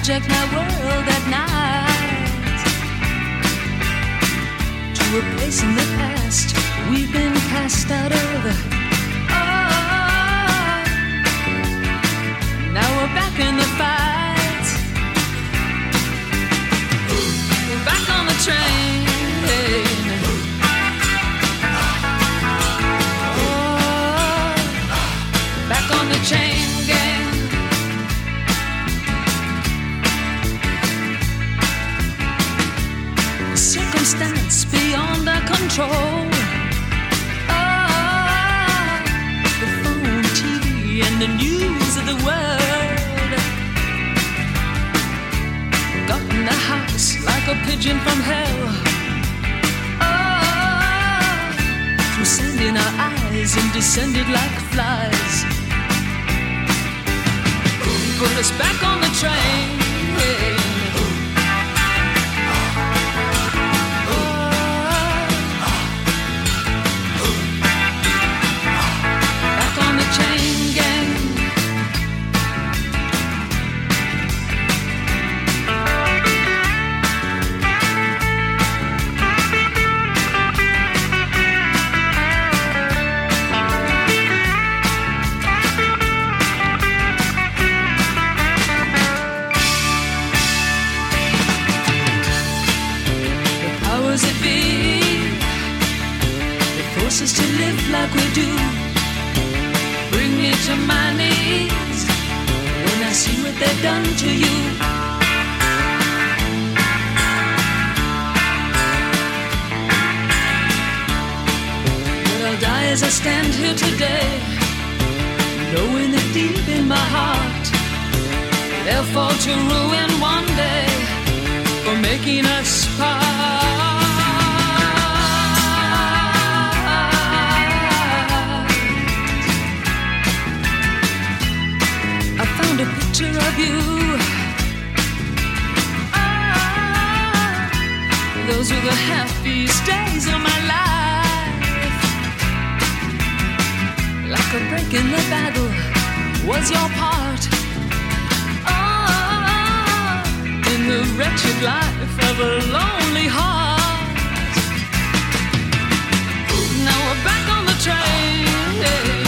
hijack my world at night to a place in the past we've been cast out of. Oh, now we're back in the fight. We're back on the train. Oh, back on the chain gang. Circumstance beyond our control. Oh, the phone, TV, and the news of the world got in the house like a pigeon from hell. Oh, threw sand in our eyes and descended like flies. Put us back on the train. Us to live like we do, bring me to my knees when I see what they've done to you. But I'll die as I stand here today, knowing that deep in my heart they'll fall to ruin one day for making us part. A picture of you. Ah, those were the happiest days of my life. Like a break in the battle was your part. Ah, in the wretched life of a lonely heart. Now we're back on the train.